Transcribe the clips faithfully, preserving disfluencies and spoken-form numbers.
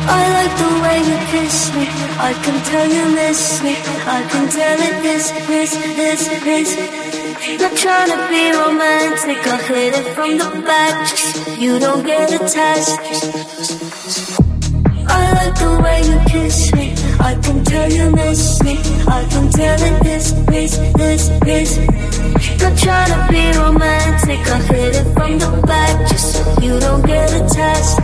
I like the way you kiss me. I can tell you miss me. I can tell it this, this, this, this. Not trying to be romantic. I hit it from the back, just so you don't get attached. I like the way you kiss me. I can tell you miss me. I can tell it this, this, this, this. Not trying to be romantic. I hit it from the back, just so you don't get attached.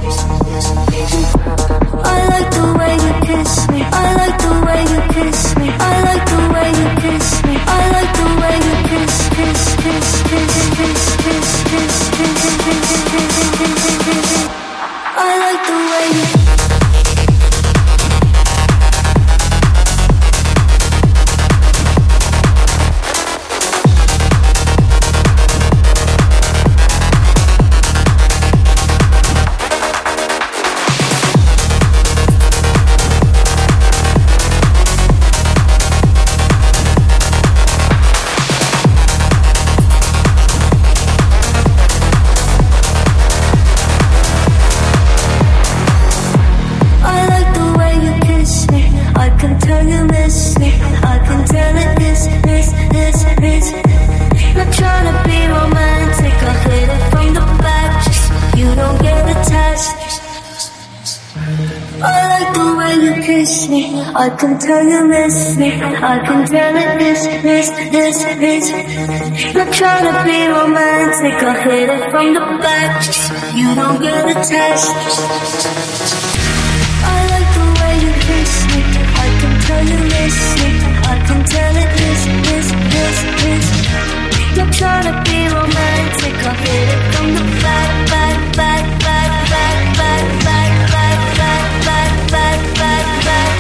I like the way you kiss me. I like the way you kiss me. I like the way you kiss me. I like the way you kiss, kiss, kiss, kiss, kiss, kiss, kiss, kiss, kiss, kiss. I like the way you. I can tell you miss me. I can tell it this, this, this, this. Not trying to be romantic. I hit it from the back, just so you don't get attached. I like the way you kiss me. I can tell you miss me. I can tell it this, this, this, this. Not trying to be romantic. I hit it from the back, back, back, back, back, back, back, back, back, back, back, back, back.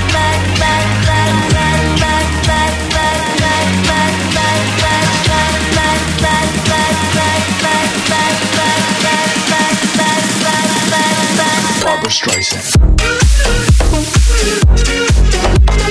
Barbra Streisand.